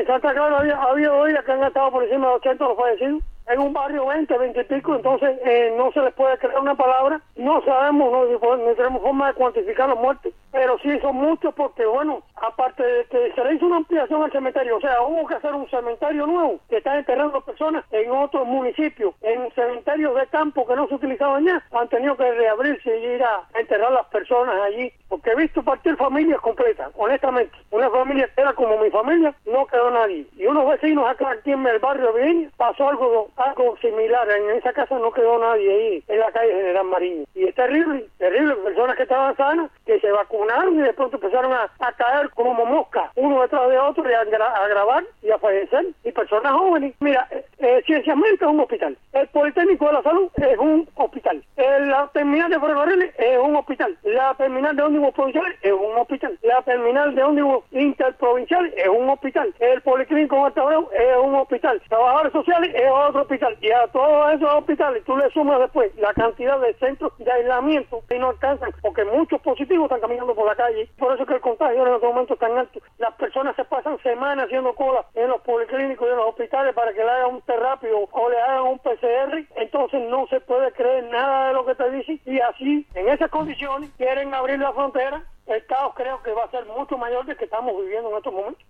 En Santa Clara había hoy que han estado por encima de 80 los fallecidos. En un barrio 20 y pico, entonces no se les puede creer una palabra. No sabemos, no tenemos forma de cuantificar los muertos, pero sí son muchos porque, bueno, aparte de que se le hizo una ampliación al cementerio, o sea, hubo que hacer un cementerio nuevo que está enterrando personas en otros municipios, en cementerios de campo que no se utilizaban ya, han tenido que reabrirse y ir a enterrar las personas allí, porque he visto partir familias completas, honestamente. Una familia entera como mi familia, no quedó nadie. Y unos vecinos acá aquí en el barrio de Viña, pasó algo similar. En esa casa no quedó nadie ahí, en la calle General Mariño. Y es terrible, personas que estaban sanas, que se vacunaron y de pronto empezaron a caer como moscas, uno detrás de otro, y a agravar y a fallecer. Y personas jóvenes. Mira, Cienciamente es un hospital. El Politécnico de la Salud es un hospital. La terminal de ferrocarriles es un hospital. La terminal de ómnibus provinciales es un hospital. La terminal de ómnibus interprovinciales es un hospital. El Policlínico de Altabreu es un hospital. Trabajadores sociales es otro hospital. Y a todos esos hospitales tú le sumas después la cantidad de centros de aislamiento que no alcanzan, porque muchos positivos están caminando por la calle. Por eso es que el contagio en estos momentos es tan alto. Las personas se pasan semanas haciendo cola en los policlínicos y en los hospitales para que le hagan un test rápido o le hagan un PCR. Entonces no se puede creer nada de lo que te dicen, y así, en esas condiciones, quieren abrir la frontera. El caos creo que va a ser mucho mayor del que estamos viviendo en estos momentos.